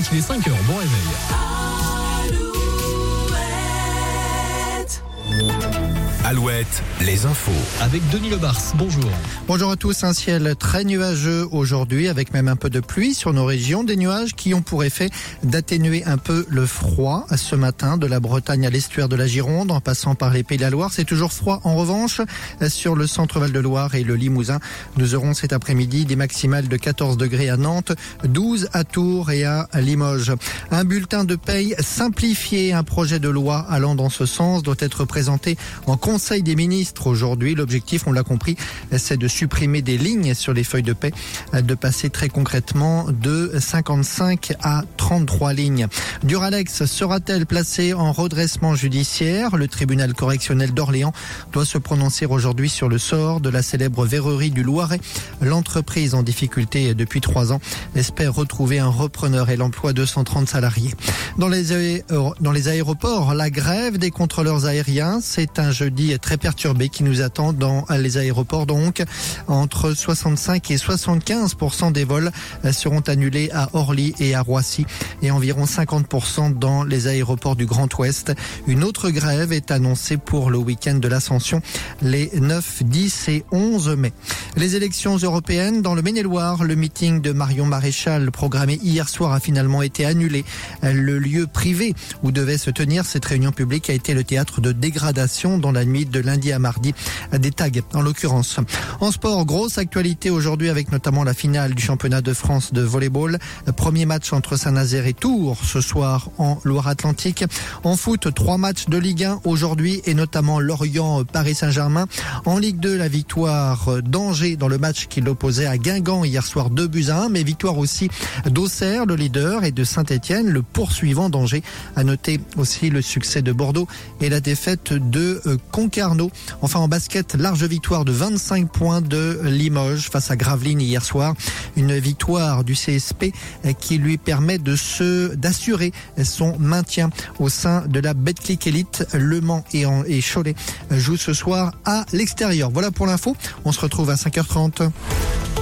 Alouette, il est 5h, bon réveil. Alouette, les infos. Avec Denis Lebars, bonjour. Bonjour à tous, un ciel très nuageux aujourd'hui avec même un peu de pluie sur nos régions. Des nuages qui ont pour effet d'atténuer un peu le froid ce matin de la Bretagne à l'estuaire de la Gironde en passant par les Pays de la Loire. C'est toujours froid en revanche sur le centre Val-de-Loire et le Limousin. Nous aurons cet après-midi des maximales de 14 degrés à Nantes, 12 à Tours et à Limoges. Un bulletin de paye simplifié, un projet de loi allant dans ce sens doit être présenté en Conseil des ministres aujourd'hui. L'objectif, on l'a compris, c'est de supprimer des lignes sur les feuilles de paie, de passer très concrètement de 55 à 33 lignes. Duralex sera-t-elle placée en redressement judiciaire? Le tribunal correctionnel d'Orléans doit se prononcer aujourd'hui sur le sort de la célèbre verrerie du Loiret. L'entreprise en difficulté depuis 3 ans espère retrouver un repreneur et l'emploi de 130 salariés. Dans les aéroports, la grève des contrôleurs aériens, c'est un jeudi très perturbé qui nous attend dans les aéroports. Donc, entre 65 et 75% des vols seront annulés à Orly et à Roissy et environ 50% dans les aéroports du Grand Ouest. Une autre grève est annoncée pour le week-end de l'Ascension, les 9, 10 et 11 mai. Les élections européennes dans le Maine-et-Loire, le meeting de Marion Maréchal programmé hier soir a finalement été annulé. Le lieu privé où devait se tenir cette réunion publique a été le théâtre de dégradation dans la nuit de lundi à mardi, des tags en l'occurrence. En sport, grosse actualité aujourd'hui avec notamment la finale du championnat de France de volleyball. Premier match entre Saint-Nazaire et Tours ce soir en Loire-Atlantique. En foot, 3 matchs de Ligue 1 aujourd'hui et notamment Lorient-Paris Saint-Germain. En Ligue 2, la victoire d'Angers dans le match qui l'opposait à Guingamp hier soir 2-1, mais victoire aussi d'Auxerre, le leader, et de Saint-Etienne, le poursuivant d'Angers. À noter aussi le succès de Bordeaux et la défaite de Concarneau. Enfin en basket, large victoire de 25 points de Limoges face à Gravelines hier soir. Une victoire du CSP qui lui permet d'assurer son maintien au sein de la Betclic Elite. Le Mans et Cholet jouent ce soir à l'extérieur. Voilà pour l'info. On se retrouve à 5h30.